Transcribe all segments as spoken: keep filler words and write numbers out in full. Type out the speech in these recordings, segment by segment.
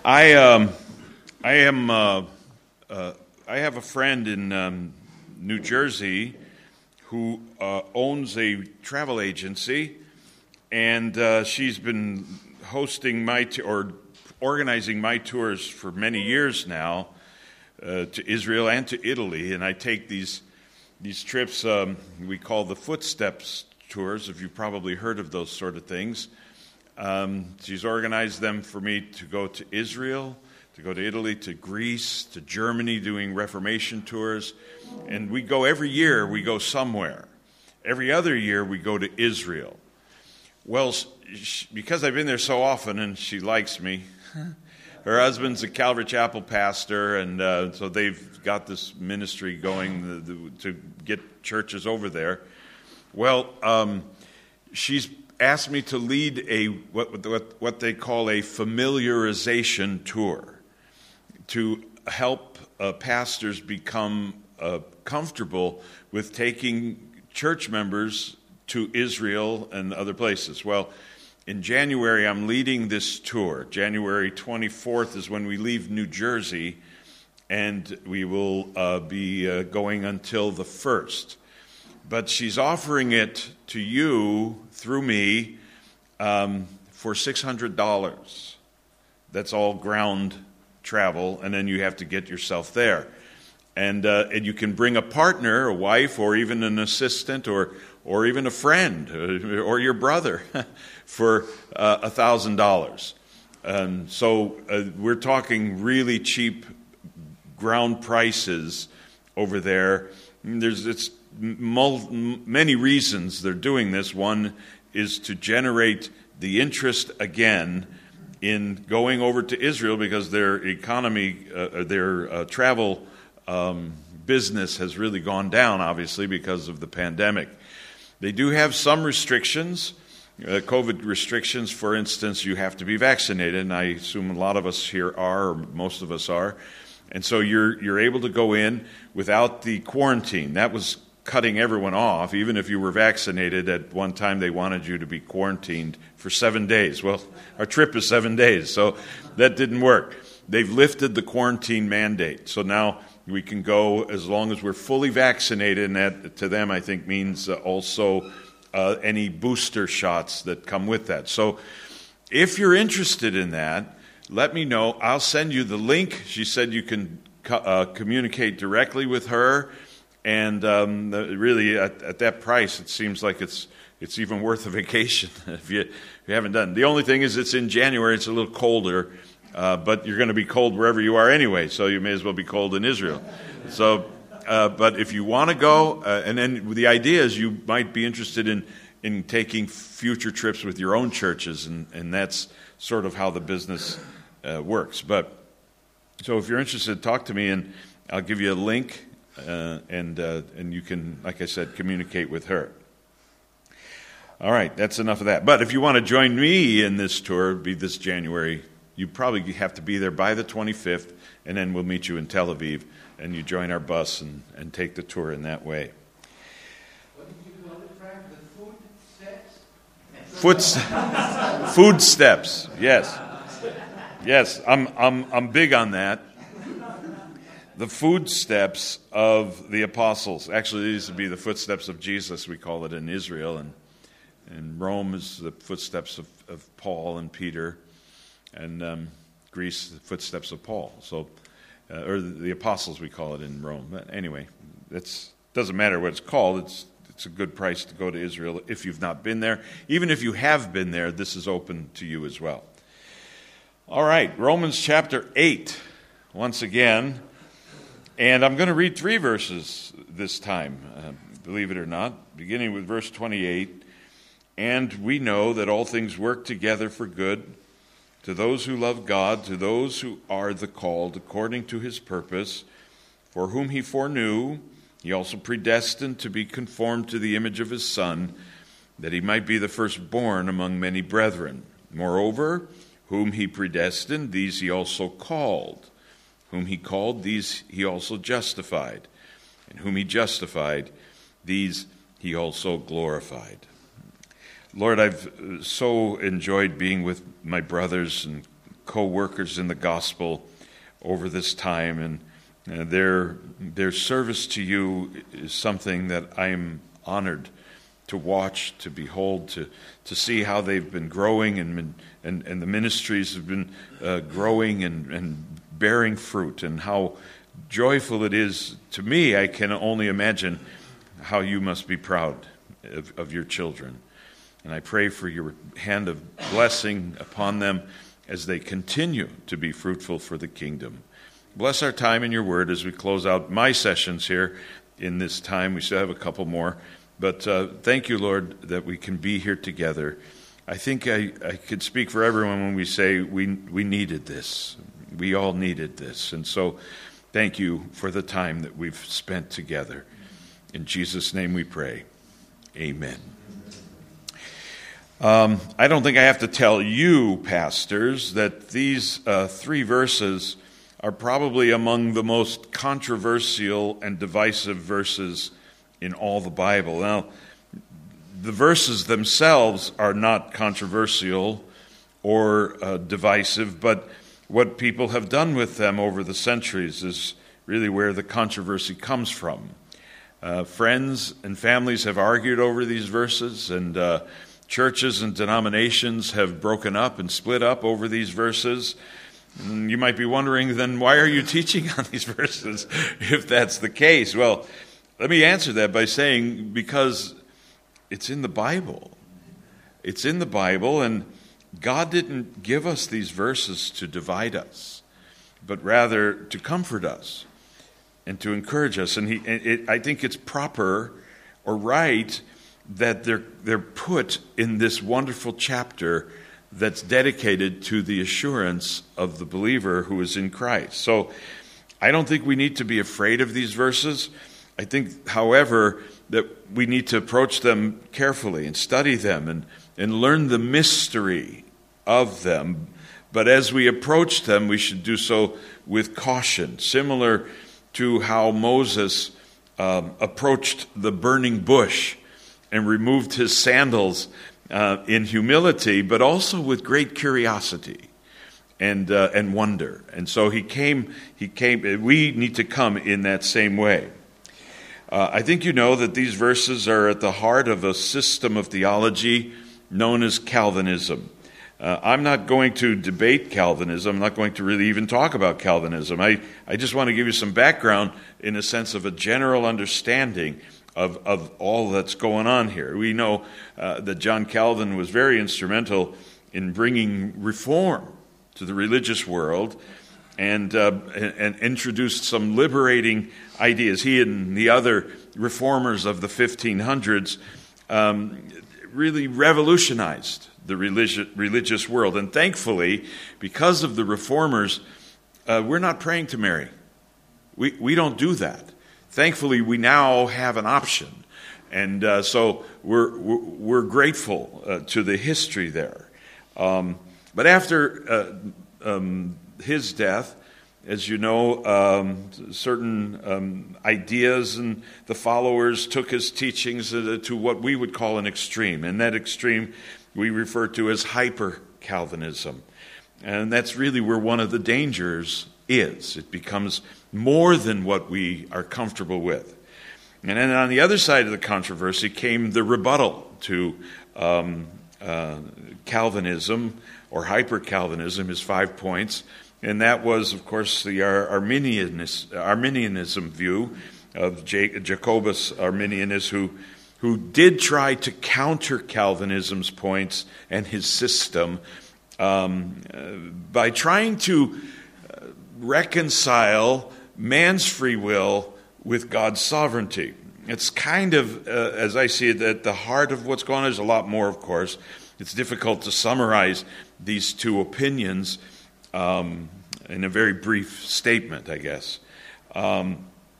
I um, I am uh, uh, I have a friend in um, New Jersey who uh, owns a travel agency, and uh, she's been hosting my t- or organizing my tours for many years now uh, to Israel and to Italy. And I take these these trips um, we call the Footsteps tours. If you've probably heard of those sort of things. Um, she's organized them for me to go to Israel, to go to Italy, to Greece, to Germany, doing Reformation tours. And we go every year, we go somewhere. Every other year, we go to Israel. Well, she, because I've been there so often and she likes me, her husband's a Calvary Chapel pastor, and uh, so they've got this ministry going the, the, to get churches over there. Well, um, she's asked me to lead a what, what what they call a familiarization tour to help uh, pastors become uh, comfortable with taking church members to Israel and other places. Well, in January, I'm leading this tour. January twenty-fourth is when we leave New Jersey, and we will uh, be uh, going until the first. But she's offering it to you through me um, for six hundred dollars. That's all ground travel, and then you have to get yourself there. And uh, and you can bring a partner, a wife, or even an assistant, or or even a friend, or your brother, for uh, one thousand dollars. Um, so uh, we're talking really cheap ground prices over there. There's it's many reasons they're doing this. One is to generate the interest again in going over to Israel, because their economy, uh, their uh, travel um, business has really gone down, obviously, because of the pandemic. They do have some restrictions, uh, COVID restrictions. For instance, you have to be vaccinated, and I assume a lot of us here are, or most of us are. And so you're you're able to go in without the quarantine. That was cutting everyone off. Even if you were vaccinated, at one time they wanted you to be quarantined for seven days. Well, our trip is seven days, so that didn't work. They've lifted the quarantine mandate, so now we can go as long as we're fully vaccinated, and that to them I think means uh, also uh, any booster shots that come with that. So if you're interested in that, let me know. I'll send you the link. She said you can co- uh, communicate directly with her. And um, really, at, at that price, it seems like it's it's even worth a vacation if you, if you haven't done. The only thing is, it's in January. It's a little colder, uh, but you're going to be cold wherever you are anyway. So you may as well be cold in Israel. So, uh, but if you want to go, uh, and then the idea is you might be interested in in taking future trips with your own churches, and, and that's sort of how the business uh, works. But so if you're interested, talk to me, and I'll give you a link. Uh, and uh, and you can, like I said, communicate with her. All right, that's enough of that. But if you want to join me in this tour, it'll be this January, you probably have to be there by the twenty-fifth, and then we'll meet you in Tel Aviv, and you join our bus and, and take the tour in that way. What did you call it, Frank? The food steps? Foot, food steps, yes. Yes, I'm I'm I'm big on that. The footsteps of the apostles. Actually, these would be the footsteps of Jesus, we call it in Israel. And in Rome is the footsteps of, of Paul and Peter. And um, Greece, the footsteps of Paul. So, uh, or the apostles, we call it in Rome. But anyway, it doesn't matter what it's called. It's it's a good price to go to Israel if you've not been there. Even if you have been there, this is open to you as well. All right, Romans chapter eight, once again. And I'm going to read three verses this time, uh, believe it or not, beginning with verse twenty-eight. And we know that all things work together for good to those who love God, to those who are the called according to his purpose, for whom he foreknew, he also predestined to be conformed to the image of his Son, that he might be the firstborn among many brethren. Moreover, whom he predestined, these he also called. Whom he called, these he also justified. And whom he justified, these he also glorified. Lord, I've so enjoyed being with my brothers and co-workers in the gospel over this time, and uh, their their service to you is something that I'm honored to watch, to behold, to to see how they've been growing, and and, and the ministries have been uh, growing and, and bearing fruit, and how joyful it is to me. I can only imagine how you must be proud of, of your children. And I pray for your hand of blessing upon them as they continue to be fruitful for the kingdom. Bless our time in your word as we close out my sessions here in this time. We still have a couple more. But uh, thank you, Lord, that we can be here together. I think I, I could speak for everyone when we say we we needed this. We all needed this. And so thank you for the time that we've spent together. In Jesus' name we pray. Amen. Um, I don't think I have to tell you, pastors, that these uh, three verses are probably among the most controversial and divisive verses in all the Bible. Now, the verses themselves are not controversial or uh, divisive, but what people have done with them over the centuries is really where the controversy comes from. Uh, friends and families have argued over these verses, and uh, churches and denominations have broken up and split up over these verses. And you might be wondering, then why are you teaching on these verses if that's the case? Well, let me answer that by saying because it's in the Bible. It's in the Bible, and God didn't give us these verses to divide us, but rather to comfort us and to encourage us. And he, it, I think it's proper or right that they're they're put in this wonderful chapter that's dedicated to the assurance of the believer who is in Christ. So I don't think we need to be afraid of these verses. I think, however, that we need to approach them carefully and study them and, and learn the mystery of them. But as we approach them, we should do so with caution, similar to how Moses um, approached the burning bush and removed his sandals uh, in humility, but also with great curiosity and uh, and wonder. And so he came. He came. We need to come in that same way. Uh, I think you know that these verses are at the heart of a system of theology known as Calvinism. Uh, I'm not going to debate Calvinism. I'm not going to really even talk about Calvinism. I, I just want to give you some background in a sense of a general understanding of, of all that's going on here. We know uh, that John Calvin was very instrumental in bringing reform to the religious world and, uh, and, and introduced some liberating ideas. He and the other reformers of the fifteen hundreds um, really revolutionized the religious, religious world. And thankfully, because of the reformers, uh, we're not praying to Mary. We, we don't do that. Thankfully, we now have an option. And uh, so we're, we're, we're grateful uh, to the history there. Um, but after uh, um, his death, as you know, um, certain um, ideas and the followers took his teachings uh, to what we would call an extreme. And that extreme we refer to as hyper-Calvinism. And that's really where one of the dangers is. It becomes more than what we are comfortable with. And then on the other side of the controversy came the rebuttal to um, uh, Calvinism, or hyper-Calvinism, his five points. And that was, of course, the Ar- Arminianis- Arminianism view of J- Jacobus Arminianus, who who did try to counter Calvinism's points and his system um, uh, by trying to uh, reconcile man's free will with God's sovereignty. It's kind of, uh, as I see it, at the heart of what's going on. There's a lot more, of course. It's difficult to summarize these two opinions um, in a very brief statement, I guess. Um,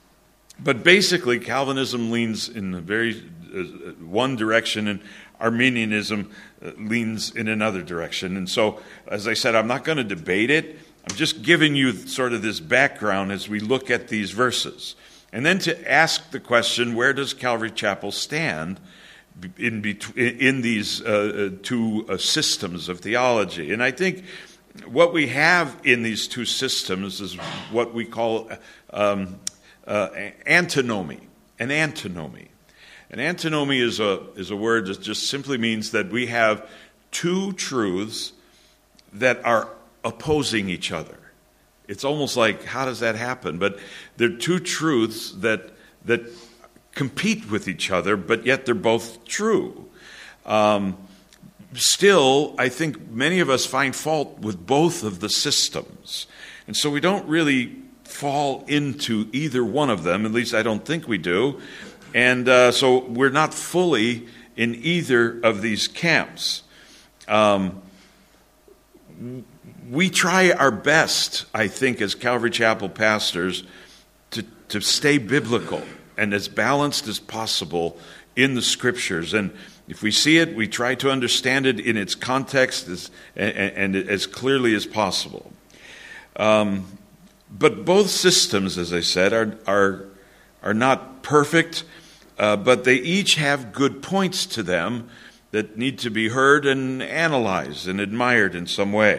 but basically, Calvinism leans in a very uh, one direction, and Arminianism uh, leans in another direction. And so, as I said, I'm not going to debate it. I'm just giving you sort of this background as we look at these verses. And then to ask the question, where does Calvary Chapel stand in between in these uh, two uh, systems of theology? And I think what we have in these two systems is what we call um, uh, antinomy, an antinomy. An antinomy is a is a word that just simply means that we have two truths that are opposing each other. It's almost like, how does that happen? But they're two truths that that compete with each other, but yet they're both true. Um, still, I think many of us find fault with both of the systems. And so we don't really fall into either one of them, at least I don't think we do. And uh, so we're not fully in either of these camps. Um, we try our best, I think, as Calvary Chapel pastors, to, to stay biblical and as balanced as possible in the Scriptures. And if we see it, we try to understand it in its context as, and, and as clearly as possible. Um, but both systems, as I said, are are, are not perfect, uh, but they each have good points to them that need to be heard and analyzed and admired in some way.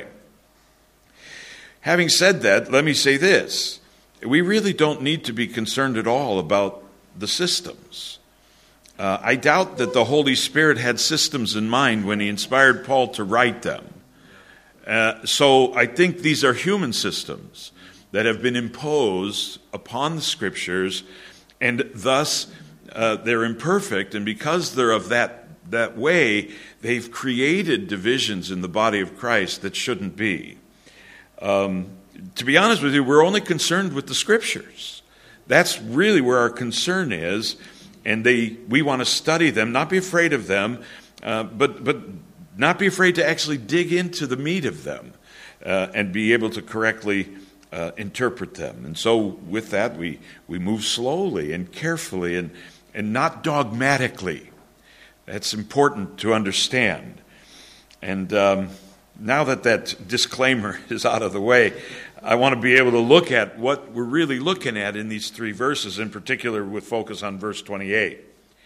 Having said that, let me say this. We really don't need to be concerned at all about the systems. Uh, I doubt that the Holy Spirit had systems in mind when he inspired Paul to write them. Uh, so I think these are human systems that have been imposed upon the Scriptures, and thus uh, they're imperfect, and because they're of that that way, they've created divisions in the body of Christ that shouldn't be. Um, to be honest with you, we're only concerned with the Scriptures. That's really where our concern is, and they we want to study them, not be afraid of them, uh, but but not be afraid to actually dig into the meat of them uh, and be able to correctly uh, interpret them. And so with that, we, we move slowly and carefully and, and not dogmatically. That's important to understand. And um, now that that disclaimer is out of the way, I want to be able to look at what we're really looking at in these three verses, in particular with focus on verse twenty-eight.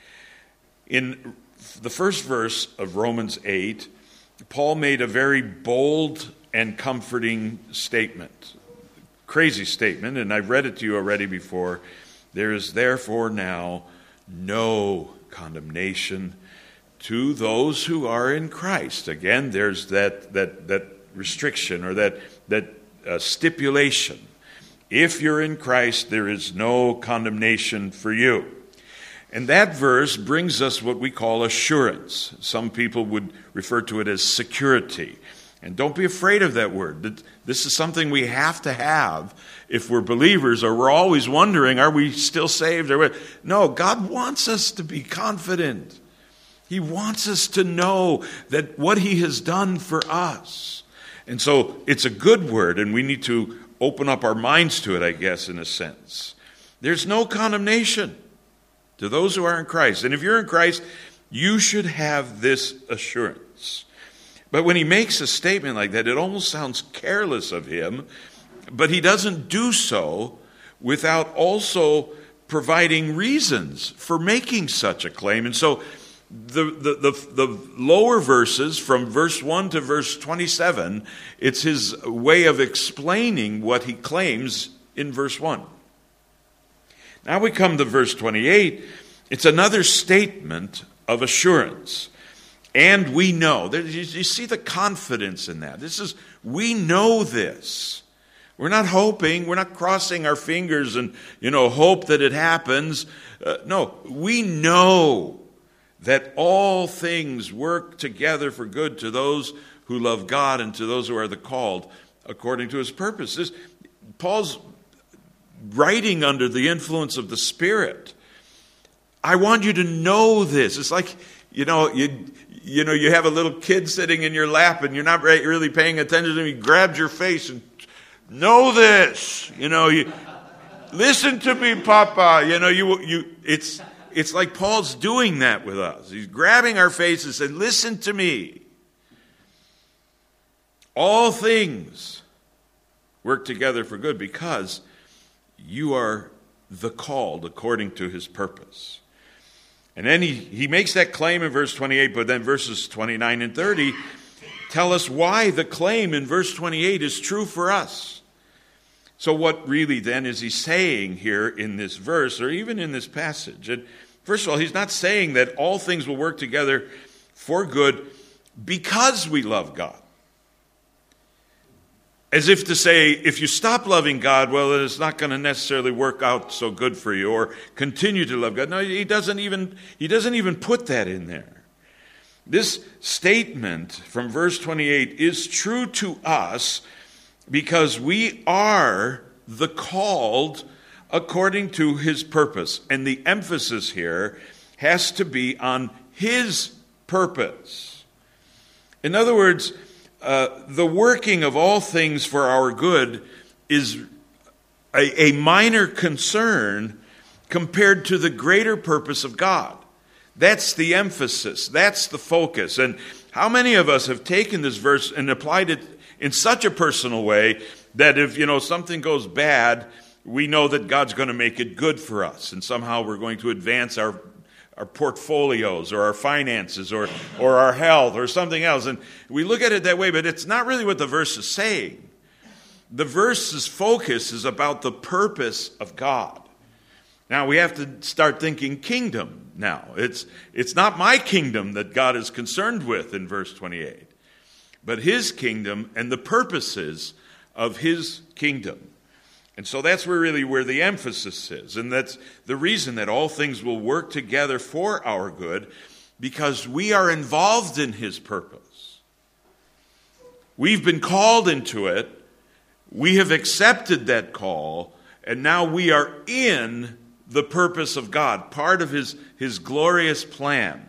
In the first verse of Romans eight, Paul made a very bold and comforting statement. Crazy statement, and I've read it to you already before. There is therefore now no condemnation to those who are in Christ. Again, there's that that that restriction or that that uh, stipulation. If you're in Christ, there is no condemnation for you. And that verse brings us what we call assurance. Some people would refer to it as security. And don't be afraid of that word. This is something we have to have if we're believers, or we're always wondering, are we still saved? No, God wants us to be confident. He wants us to know that what He has done for us. And so it's a good word, and we need to open up our minds to it, I guess, in a sense. There's no condemnation to those who are in Christ. And if you're in Christ, you should have this assurance. But when he makes a statement like that, it almost sounds careless of him, but he doesn't do so without also providing reasons for making such a claim. And so the, the, the, the lower verses, from verse one to verse twenty-seven, it's his way of explaining what he claims in verse one. Now we come to verse twenty-eight. It's another statement of assurance. And we know. You see the confidence in that. This is, we know this. We're not hoping, we're not crossing our fingers and, you know, hope that it happens. Uh, no, we know that all things work together for good to those who love God and to those who are the called according to His purpose. This, Paul's writing under the influence of the Spirit. I want you to know this. It's like, you know, you you know, you have a little kid sitting in your lap and you're not really paying attention to him. He grabs your face and, know this. You know, you listen to me, Papa. You know, you you. It's it's like Paul's doing that with us. He's grabbing our faces and saying, listen to me. All things work together for good because you are the called according to His purpose. And then he, he makes that claim in verse twenty-eight, but then verses twenty-nine and thirty tell us why the claim in verse twenty-eight is true for us. So what really then is he saying here in this verse, or even in this passage? And first of all, he's not saying that all things will work together for good because we love God. As if to say, if you stop loving God, well, it's not going to necessarily work out so good for you, or continue to love God. No, he doesn't even, he doesn't even put that in there. This statement from verse twenty-eight is true to us because we are the called according to his purpose. And the emphasis here has to be on his purpose. In other words, uh, the working of all things for our good is a, a minor concern compared to the greater purpose of God. That's the emphasis. That's the focus. And how many of us have taken this verse and applied it in such a personal way that if, you know, something goes bad, we know that God's going to make it good for us, and somehow we're going to advance our our portfolios or our finances or or our health or something else. And we look at it that way, but it's not really what the verse is saying. The verse's focus is about the purpose of God. Now we have to start thinking kingdom now. It's it's not my kingdom that God is concerned with in verse twenty-eight, but his kingdom and the purposes of his kingdom. And so that's where really where the emphasis is. And that's the reason that all things will work together for our good, because we are involved in his purpose. We've been called into it. We have accepted that call. And now we are in the purpose of God, part of his, his glorious plan.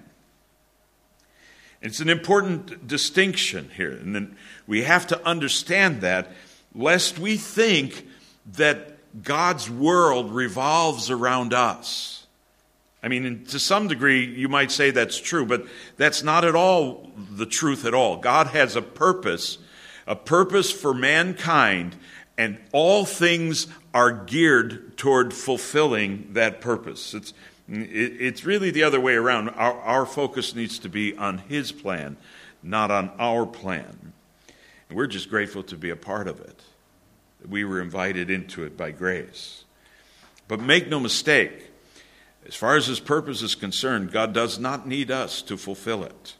It's an important distinction here. And then we have to understand that, lest we think that God's world revolves around us. I mean, to some degree, you might say that's true, but that's not at all the truth at all. God has a purpose, a purpose for mankind, and all things are geared toward fulfilling that purpose. It's, it's really the other way around. Our, our focus needs to be on his plan, not on our plan. And we're just grateful to be a part of it. We were invited into it by grace. But make no mistake, as far as his purpose is concerned, God does not need us to fulfill it.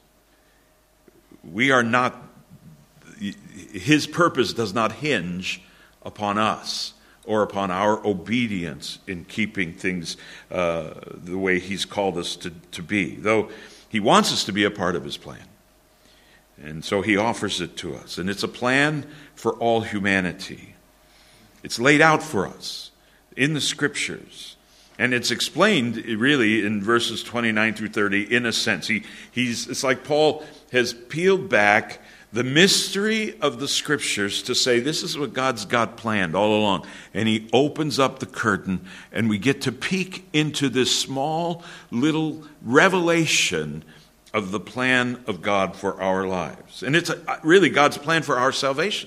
We are not, his purpose does not hinge upon us or upon our obedience in keeping things uh, the way he's called us to, to be, though he wants us to be a part of his plan. And so he offers it to us. And it's a plan for all humanity. It's laid out for us in the Scriptures. And it's explained really in verses twenty-nine through thirty in a sense. He, he's, it's like Paul has peeled back the mystery of the Scriptures to say this is what God's got planned all along. And he opens up the curtain and we get to peek into this small little revelation of the plan of God for our lives. And it's a, really God's plan for our salvation.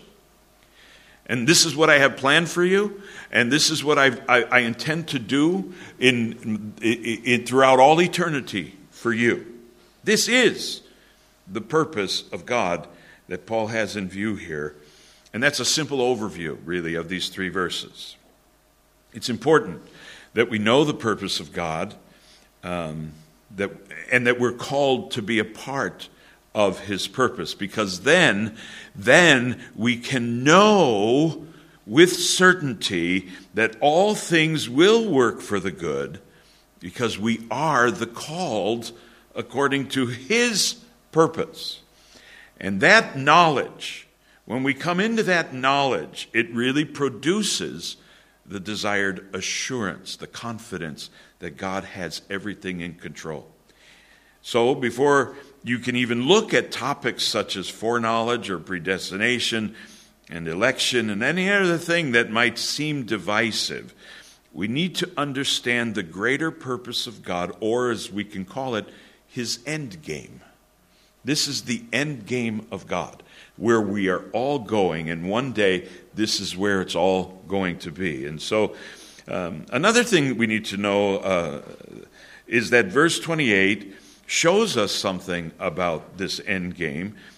And this is what I have planned for you, and this is what I've, I, I intend to do in, in, in throughout all eternity for you. This is the purpose of God that Paul has in view here. And that's a simple overview, really, of these three verses. It's important that we know the purpose of God, um, that, and that we're called to be a part of his purpose, because then, then we can know with certainty that all things will work for the good, because we are the called according to his purpose. And that knowledge, when we come into that knowledge, it really produces the desired assurance, the confidence that God has everything in control. So before you can even look at topics such as foreknowledge or predestination and election and any other thing that might seem divisive, we need to understand the greater purpose of God, or as we can call it, his end game. This is the end game of God, where we are all going, and one day this is where it's all going to be. And so um, another thing we need to know uh, is that verse twenty-eight shows us something about this end game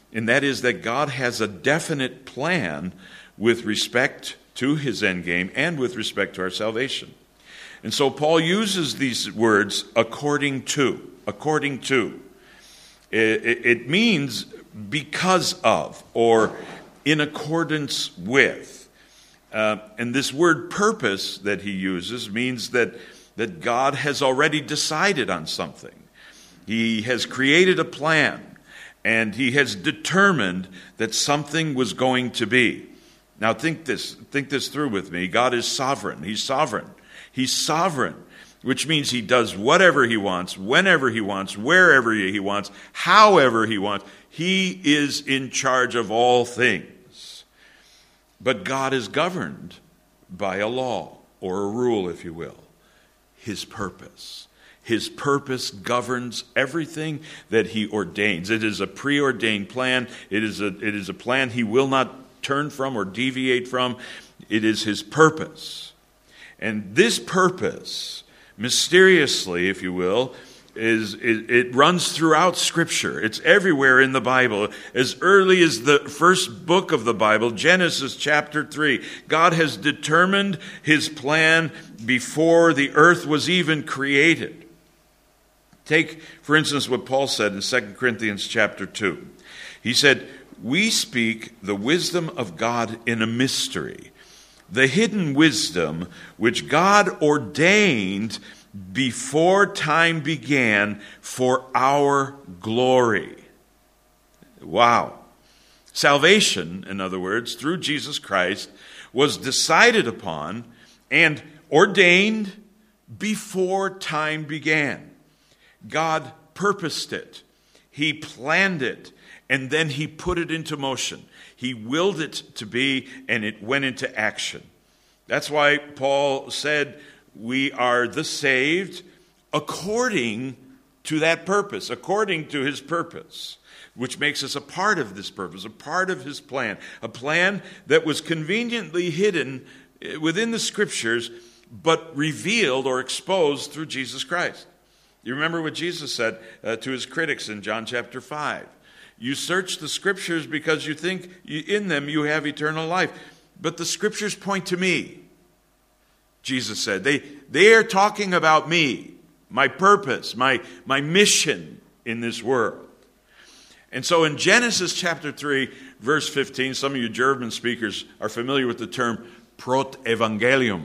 and that is that God has a definite plan with respect to his endgame and with respect to our salvation. And so Paul uses these words, according to, according to. It, it, it means because of, or in accordance with. Uh, and this word purpose that he uses means that, that God has already decided on something. He has created a plan, and he has determined that something was going to be. Now think this, think this through with me. God is sovereign. He's sovereign. He's sovereign, which means he does whatever he wants, whenever he wants, wherever he wants, however he wants. He is in charge of all things. But God is governed by a law, or a rule, if you will, his purpose. His purpose governs everything that he ordains. It is a preordained plan. It is a, it is a plan he will not turn from or deviate from. It is his purpose. And this purpose, mysteriously, if you will, is it, it runs throughout Scripture. It's everywhere in the Bible. As early as the first book of the Bible, Genesis chapter three, God has determined his plan before the earth was even created. Take, for instance, what Paul said in Second Corinthians chapter two. He said, "We speak the wisdom of God in a mystery, the hidden wisdom which God ordained before time began for our glory." Wow. Salvation, in other words, through Jesus Christ, was decided upon and ordained before time began. God purposed it. He planned it. And then he put it into motion. He willed it to be, and it went into action. That's why Paul said we are the saved according to that purpose, according to his purpose, which makes us a part of this purpose, a part of his plan, a plan that was conveniently hidden within the Scriptures, but revealed or exposed through Jesus Christ. You remember what Jesus said uh, to his critics in John chapter five. You search the Scriptures because you think in them you have eternal life. But the Scriptures point to me, Jesus said. They, they are talking about me, my purpose, my, my mission in this world. And so in Genesis chapter three, verse fifteen, some of you German speakers are familiar with the term Protevangelium.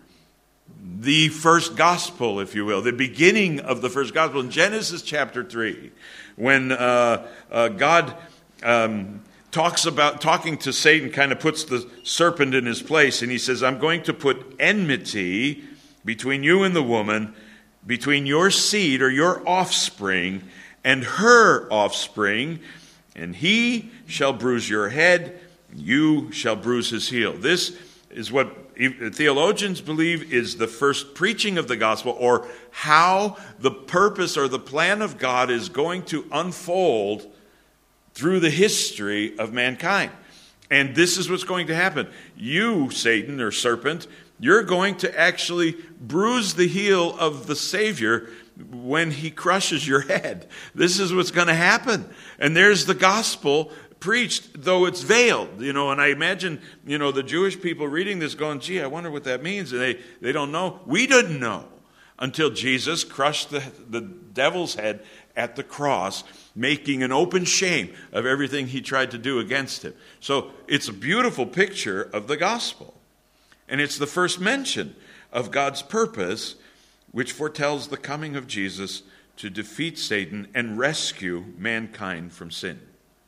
The first gospel, if you will, the beginning of the first gospel. In Genesis chapter three, when uh, uh, God um, talks about, talking to Satan, kind of puts the serpent in his place, and he says, "I'm going to put enmity between you and the woman, between your seed or your offspring and her offspring, and he shall bruise your head, you shall bruise his heel." This is what theologians believe is the first preaching of the gospel, or how the purpose or the plan of God is going to unfold through the history of mankind. And this is what's going to happen. You, Satan or serpent, you're going to actually bruise the heel of the Savior when he crushes your head. This is what's going to happen. And there's the gospel preached, though it's veiled, you know, and I imagine, you know, the Jewish people reading this going, "Gee, I wonder what that means." And they, they don't know. We didn't know until Jesus crushed the, the devil's head at the cross, making an open shame of everything he tried to do against him. So it's a beautiful picture of the gospel. And it's the first mention of God's purpose, which foretells the coming of Jesus to defeat Satan and rescue mankind from sin.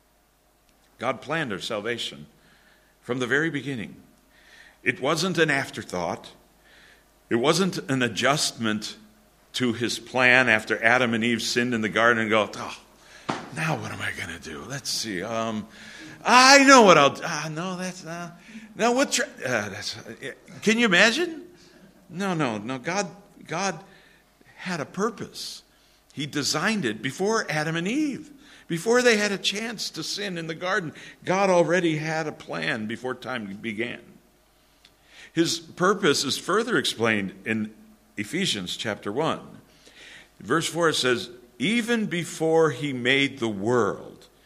God planned our salvation from the very beginning. It wasn't an afterthought. It wasn't an adjustment to his plan after Adam and Eve sinned in the garden and go, "Oh, now what am I going to do? Let's see. Um, I know what I'll do. Ah, no, that's not. No, what? Tra- uh, that's, uh, can you imagine? No, no, no. God, God had a purpose. He designed it before Adam and Eve. Before they had a chance to sin in the garden, God already had a plan before time began. His purpose is further explained in Ephesians chapter one. Verse four says, "Even before he made the world,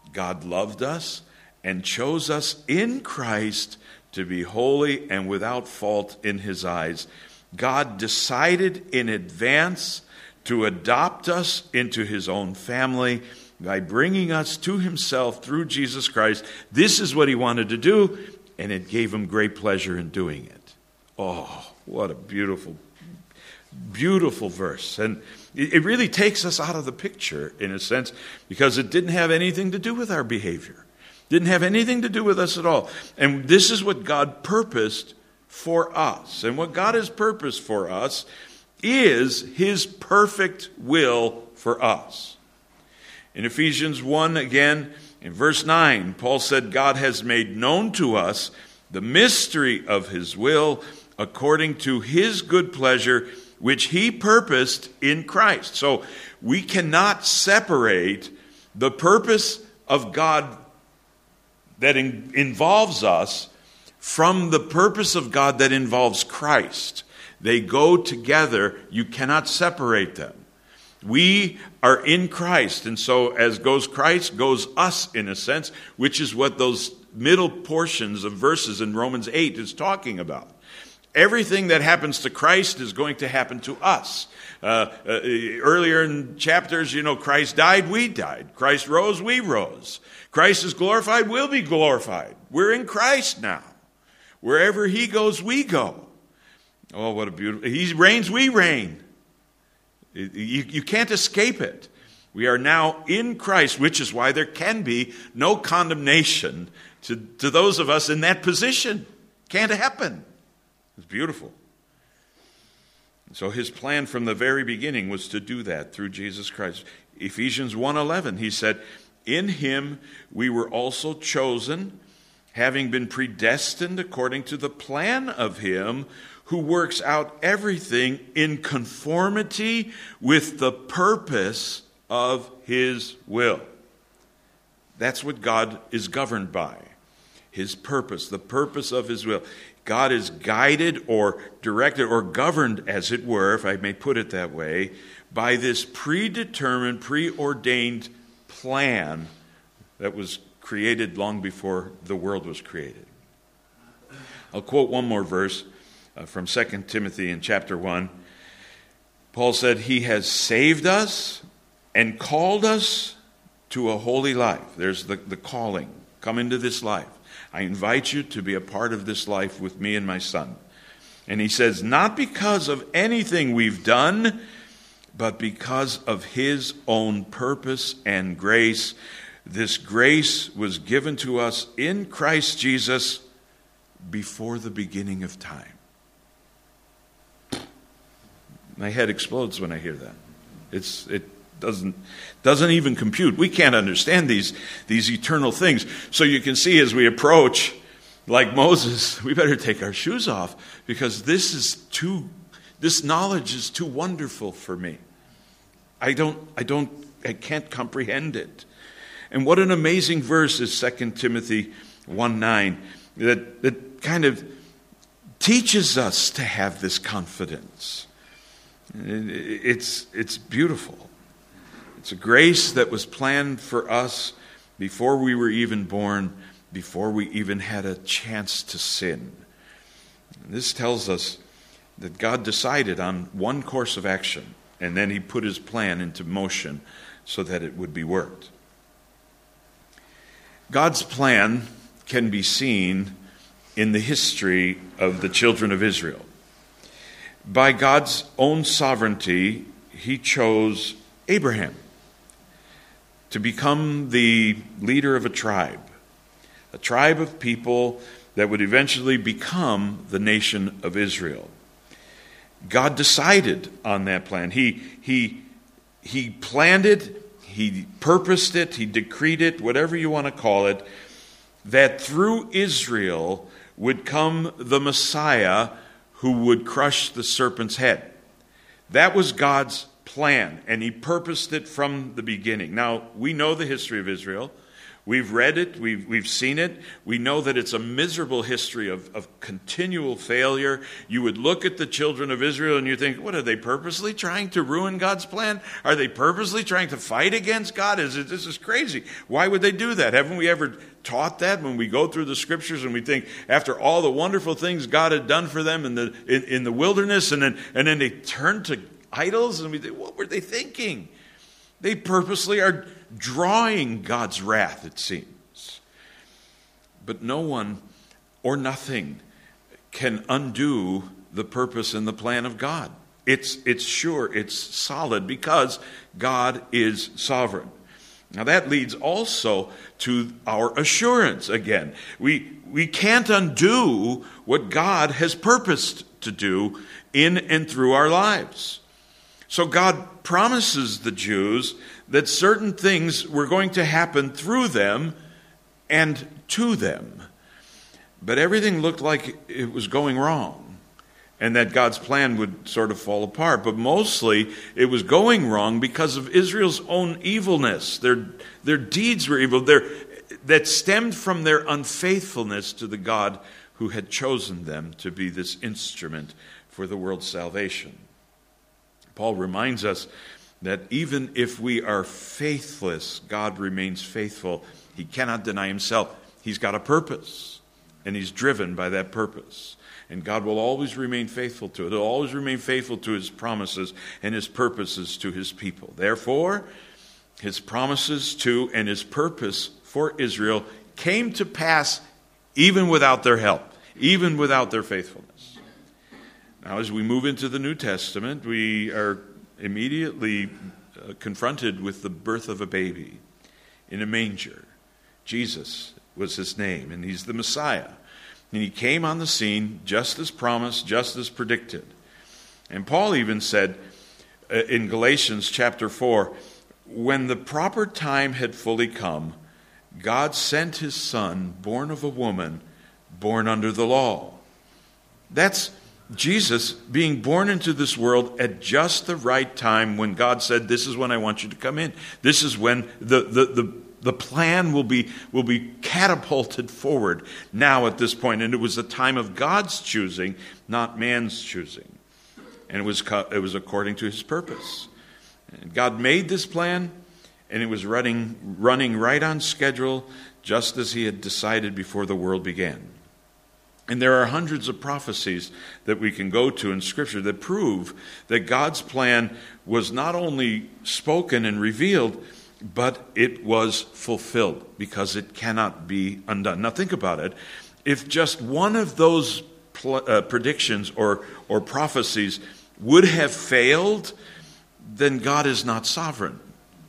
God loved us and chose us in Christ to be holy and without fault in his eyes. God decided in advance to adopt us into his own family by bringing us to himself through Jesus Christ. This is what he wanted to do, and it gave him great pleasure in doing it. Oh, what a beautiful, beautiful verse. And it really takes us out of the picture, in a sense, because it didn't have anything to do with our behavior. Didn't have anything to do with us at all. And this is what God purposed for us. And what God has purposed for us is his perfect will for us. In Ephesians one, again, in verse nine, Paul said, God has made known to us the mystery of his will according to his good pleasure, which he purposed in Christ. So we cannot separate the purpose of God that in, involves us from the purpose of God that involves Christ. They go together. You cannot separate them. We are in Christ, and so as goes Christ, goes us in a sense, which is what those middle portions of verses in Romans eight is talking about. Everything that happens to Christ is going to happen to us. Uh, uh, earlier in chapters, you know, Christ died, we died. Christ rose, we rose. Christ is glorified, we'll be glorified. We're in Christ now. Wherever he goes, we go. Oh, what a beautiful... He reigns, we reign. You, you can't escape it. We are now in Christ, which is why there can be no condemnation to, to those of us in that position. Can't happen. It's beautiful. So his plan from the very beginning was to do that through Jesus Christ. Ephesians one eleven, he said, in him we were also chosen, having been predestined according to the plan of him who works out everything in conformity with the purpose of his will. That's what God is governed by. His purpose, the purpose of his will. God is guided or directed or governed, as it were, if I may put it that way, by this predetermined, preordained plan that was created long before the world was created. I'll quote one more verse uh, from Second Timothy in chapter one. Paul said, he has saved us and called us to a holy life. There's the, the calling. Come into this life. I invite you to be a part of this life with me and my son. And he says, not because of anything we've done, but because of his own purpose and grace. This grace was given to us in Christ Jesus before the beginning of time. My head explodes when I hear that. It's it doesn't doesn't even compute. We can't understand these these eternal things. So you can see as we approach, like Moses, we better take our shoes off, because this is too this knowledge is too wonderful for me. I don't I don't I can't comprehend it. And what an amazing verse is Second Timothy one nine that that kind of teaches us to have this confidence. It's it's beautiful. It's a grace that was planned for us before we were even born, before we even had a chance to sin. And this tells us that God decided on one course of action, and then he put his plan into motion so that it would be worked. God's plan can be seen in the history of the children of Israel. By God's own sovereignty, he chose Abraham to become the leader of a tribe, a tribe of people that would eventually become the nation of Israel. God decided on that plan. He, he, he planned it, he purposed it, he decreed it, whatever you want to call it, that through Israel would come the Messiah who would crush the serpent's head. That was God's plan, and he purposed it from the beginning. Now, we know the history of Israel. We've read it. We've, we've seen it. We know that it's a miserable history of, of continual failure. You would look at the children of Israel and you think, what, are they purposely trying to ruin God's plan? Are they purposely trying to fight against God? Is it, this is crazy. Why would they do that? Haven't we ever taught that when we go through the scriptures and we think after all the wonderful things God had done for them in the in, in the wilderness, and then and then they turn to idols, and we think, what were they thinking? They purposely are drawing God's wrath, it seems. But no one or nothing can undo the purpose and the plan of God. It's, it's sure, it's solid, because God is sovereign. Now that leads also to our assurance again. We, we can't undo what God has purposed to do in and through our lives. So God promises the Jews that certain things were going to happen through them and to them. But everything looked like it was going wrong, and that God's plan would sort of fall apart. But mostly it was going wrong because of Israel's own evilness. Their, their deeds were evil. Their, that stemmed from their unfaithfulness to the God who had chosen them to be this instrument for the world's salvation. Paul reminds us that even if we are faithless, God remains faithful. He cannot deny himself. He's got a purpose, and he's driven by that purpose. And God will always remain faithful to it. He'll always remain faithful to his promises and his purposes to his people. Therefore, his promises to and his purpose for Israel came to pass even without their help, even without their faithfulness. Now, as we move into the New Testament, we are immediately uh, confronted with the birth of a baby in a manger. Jesus was his name, and he's the Messiah. And he came on the scene just as promised, just as predicted. And Paul even said uh, in Galatians chapter four, when the proper time had fully come, God sent his son, born of a woman, born under the law. That's Jesus being born into this world at just the right time, when God said, this is when I want you to come in. This is when the, the, the, the plan will be, will be catapulted forward now at this point. And it was the time of God's choosing, not man's choosing. And it was, it was according to his purpose. And God made this plan, and it was running, running right on schedule, just as he had decided before the world began. And there are hundreds of prophecies that we can go to in Scripture that prove that God's plan was not only spoken and revealed, but it was fulfilled, because it cannot be undone. Now think about it. If just one of those pl- uh, predictions or, or prophecies would have failed, then God is not sovereign.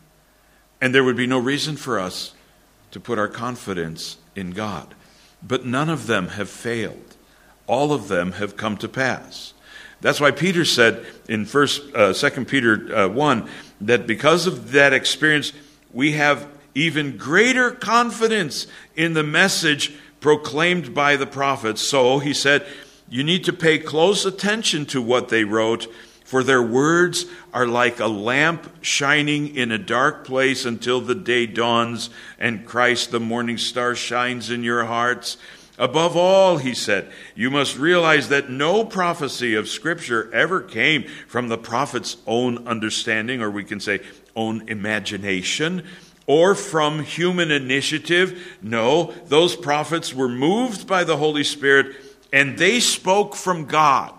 And there would be no reason for us to put our confidence in God. But none of them have failed. All of them have come to pass. That's why Peter said in First, uh, Second Peter uh, one that because of that experience, we have even greater confidence in the message proclaimed by the prophets. So he said, you need to pay close attention to what they wrote, for their words are like a lamp shining in a dark place until the day dawns and Christ, the morning star, shines in your hearts. Above all, he said, you must realize that no prophecy of Scripture ever came from the prophet's own understanding, or we can say own imagination, or from human initiative. No, those prophets were moved by the Holy Spirit, and they spoke from God.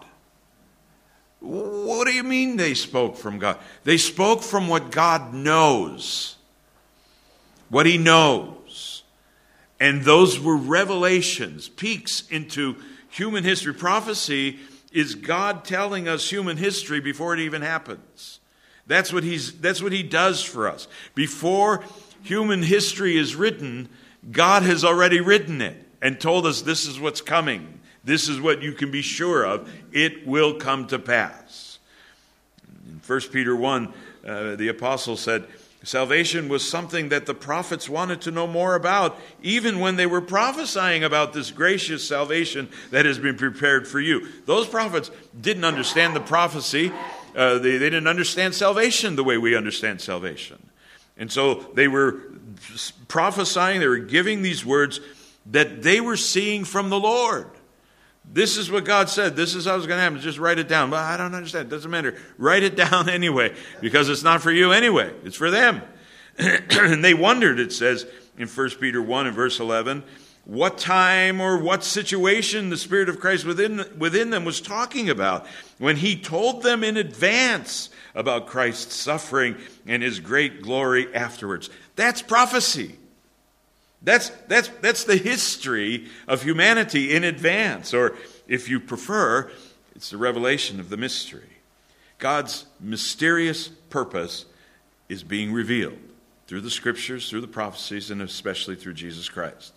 What do you mean they spoke from God? They spoke from what God knows, what he knows. And those were revelations, peeks into human history. Prophecy is God telling us human history before it even happens. That's what he's, that's what he does for us. Before human history is written, God has already written it and told us this is what's coming. This is what you can be sure of. It will come to pass. In First Peter one, uh, the apostle said, salvation was something that the prophets wanted to know more about, even when they were prophesying about this gracious salvation that has been prepared for you. Those prophets didn't understand the prophecy. Uh, they, they didn't understand salvation the way we understand salvation. And so they were prophesying, they were giving these words that they were seeing from the Lord. This is what God said. This is how it's going to happen. Just write it down. But I don't understand. It doesn't matter. Write it down anyway, because it's not for you anyway. It's for them. And they wondered, it says in First Peter one and verse eleven, what time or what situation the Spirit of Christ within, within them was talking about when he told them in advance about Christ's suffering and his great glory afterwards. That's prophecy. That's, that's, that's the history of humanity in advance. Or if you prefer, it's the revelation of the mystery. God's mysterious purpose is being revealed through the Scriptures, through the prophecies, and especially through Jesus Christ.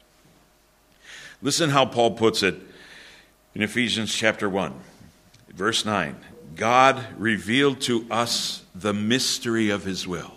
Listen how Paul puts it in Ephesians chapter one, verse nine. God revealed to us the mystery of his will.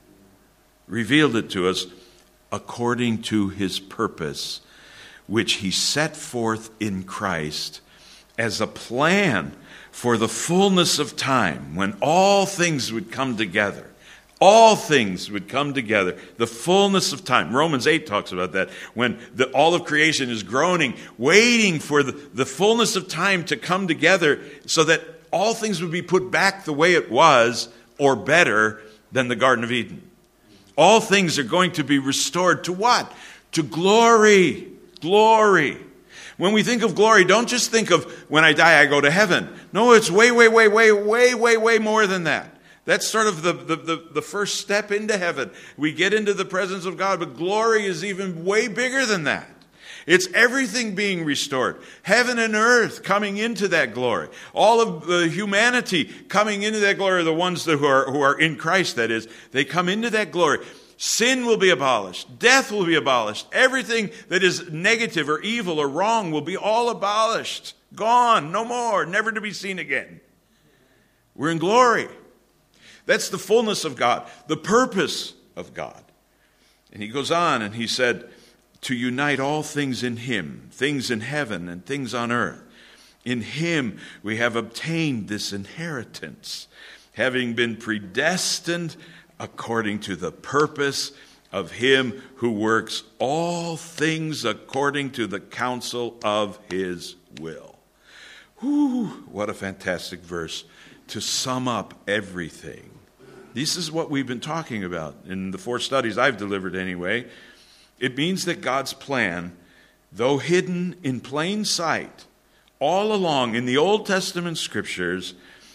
Revealed it to us according to his purpose, which he set forth in Christ as a plan for the fullness of time, when all things would come together. All things would come together. The fullness of time. Romans eight talks about that. When the, all of creation is groaning, waiting for the, the fullness of time to come together so that all things would be put back the way it was, or better than the Garden of Eden. All things are going to be restored to what? To glory. Glory. When we think of glory, don't just think of when I die, I go to heaven. No, it's way, way, way, way, way, way, way more than that. That's sort of the, the, the, the first step into heaven. We get into the presence of God, but glory is even way bigger than that. It's everything being restored. Heaven and earth coming into that glory. All of uh, humanity coming into that glory, the ones that who are, who are in Christ, that is, they come into that glory. Sin will be abolished. Death will be abolished. Everything that is negative or evil or wrong will be all abolished. Gone. No more. Never to be seen again. We're in glory. That's the fullness of God. The purpose of God. And he goes on and he said, to unite all things in him, things in heaven and things on earth. In him we have obtained this inheritance, having been predestined according to the purpose of him who works all things according to the counsel of his will. Whew, what a fantastic verse to sum up everything. This is what we've been talking about in the four studies I've delivered anyway. It means that God's plan, though hidden in plain sight all along in the Old Testament scriptures,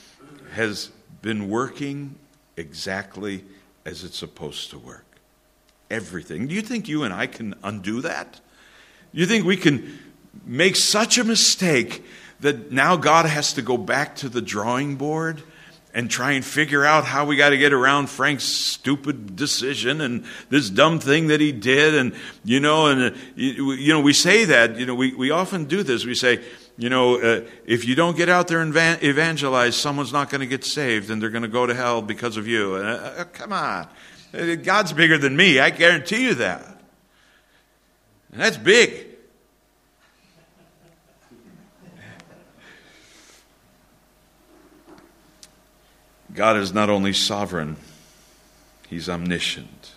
has been working exactly as it's supposed to work. Everything. Do you think you and I can undo that? Do you think we can make such a mistake that now God has to go back to the drawing board and try and figure out how we got to get around Frank's stupid decision and this dumb thing that he did? And, you know, and, uh, you, you know, we say that, you know, we, we often do this. We say, you know, uh, if you don't get out there and van- evangelize, someone's not going to get saved and they're going to go to hell because of you. And, uh, uh, come on. God's bigger than me. I guarantee you that. And that's big. God is not only sovereign, he's omniscient.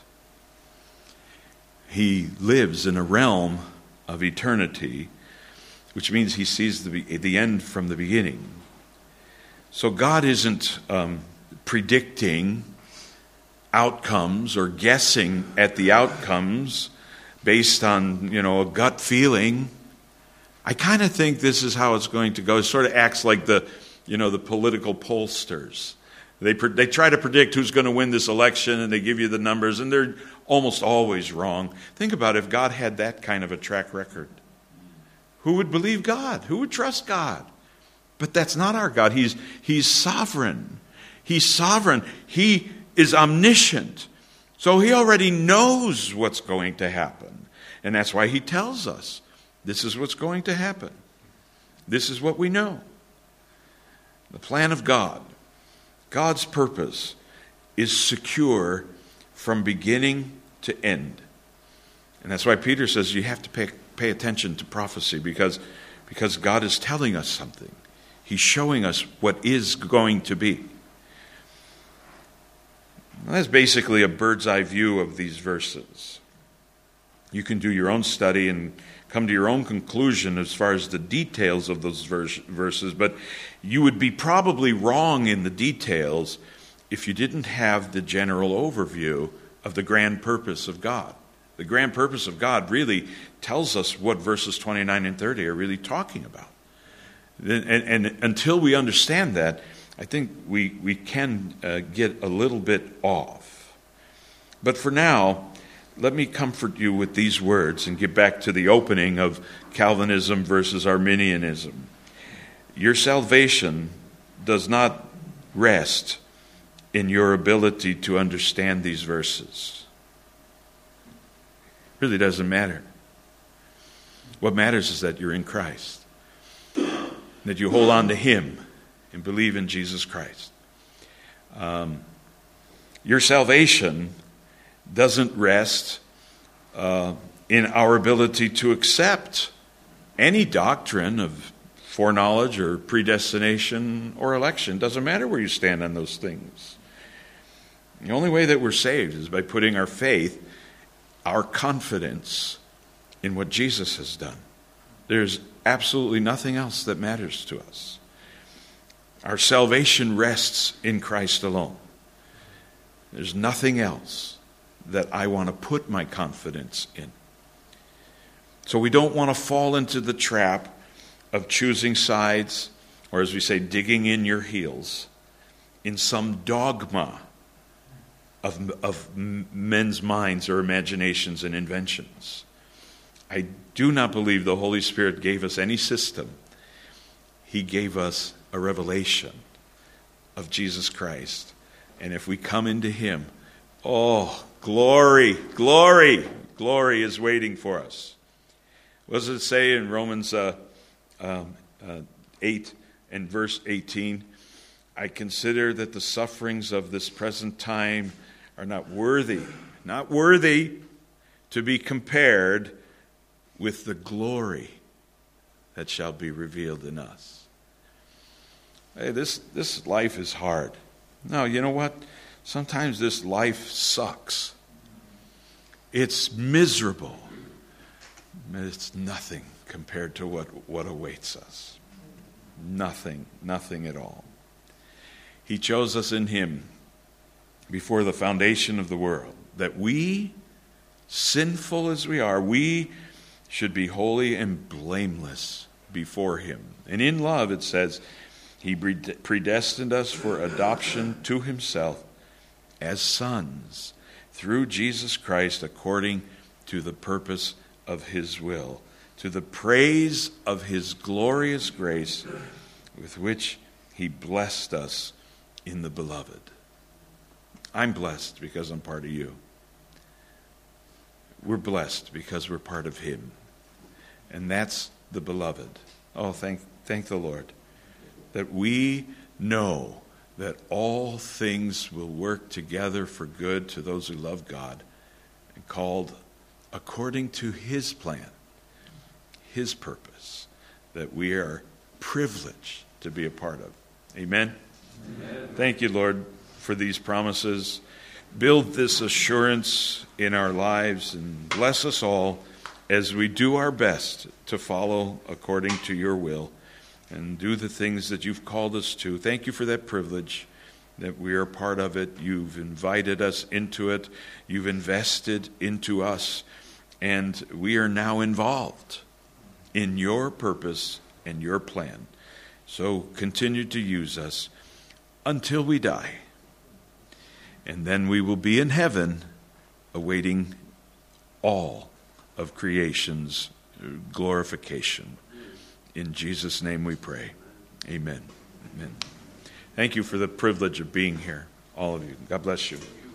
He lives in a realm of eternity, which means he sees the, the end from the beginning. So God isn't um, predicting outcomes or guessing at the outcomes based on, you know, a gut feeling. I kind of think this is how it's going to go. It sort of acts like the, you know, the political pollsters. They they try to predict who's going to win this election, and they give you the numbers, and they're almost always wrong. Think about if God had that kind of a track record. Who would believe God? Who would trust God? But that's not our God. He's, he's sovereign. He's sovereign. He is omniscient. So he already knows what's going to happen. And that's why he tells us, this is what's going to happen. This is what we know. The plan of God. God's purpose is secure from beginning to end. And that's why Peter says you have to pay, pay attention to prophecy because, because God is telling us something. He's showing us what is going to be. That's basically a bird's eye view of these verses. You can do your own study and come to your own conclusion as far as the details of those vers- verses, but you would be probably wrong in the details if you didn't have the general overview of the grand purpose of God. The grand purpose of God really tells us what verses twenty-nine and thirty are really talking about. And, and, and until we understand that, I think we, we can uh, get a little bit off. But for now, let me comfort you with these words and get back to the opening of Calvinism versus Arminianism. Your salvation does not rest in your ability to understand these verses. It really doesn't matter. What matters is that you're in Christ, that you hold on to Him and believe in Jesus Christ. Um, your salvation doesn't rest uh, in our ability to accept any doctrine of foreknowledge or predestination or election. Doesn't matter where you stand on those things. The only way that we're saved is by putting our faith, our confidence in what Jesus has done. There's absolutely nothing else that matters to us. Our salvation rests in Christ alone. There's nothing else that I want to put my confidence in. So we don't want to fall into the trap of choosing sides, or as we say, digging in your heels, in some dogma of, of men's minds or imaginations and inventions. I do not believe the Holy Spirit gave us any system. He gave us a revelation of Jesus Christ. And if we come into Him, oh, glory, glory, glory is waiting for us. What does it say in Romans uh, um, uh, eight and verse eighteen? I consider that the sufferings of this present time are not worthy, not worthy to be compared with the glory that shall be revealed in us. Hey, this, this life is hard. No, you know what? Sometimes this life sucks. It's miserable. But it's nothing compared to what, what awaits us. Nothing, nothing at all. He chose us in Him before the foundation of the world, that we, sinful as we are, we should be holy and blameless before Him. And in love, it says, He predestined us for adoption to Himself as sons through Jesus Christ according to the purpose of His will, to the praise of His glorious grace with which He blessed us in the Beloved. I'm blessed because I'm part of you. We're blessed because we're part of Him. And that's the Beloved. Oh, thank, thank the Lord that we know that all things will work together for good to those who love God and called according to His plan, His purpose, that we are privileged to be a part of. Amen? Amen. Thank you, Lord, for these promises. Build this assurance in our lives and bless us all as we do our best to follow according to your will and do the things that you've called us to. Thank you for that privilege, that we are part of it. You've invited us into it. You've invested into us. And we are now involved in your purpose and your plan. So continue to use us until we die. And then we will be in heaven awaiting all of creation's glorification. In Jesus' name we pray. Amen. Amen. Thank you for the privilege of being here, all of you. God bless you.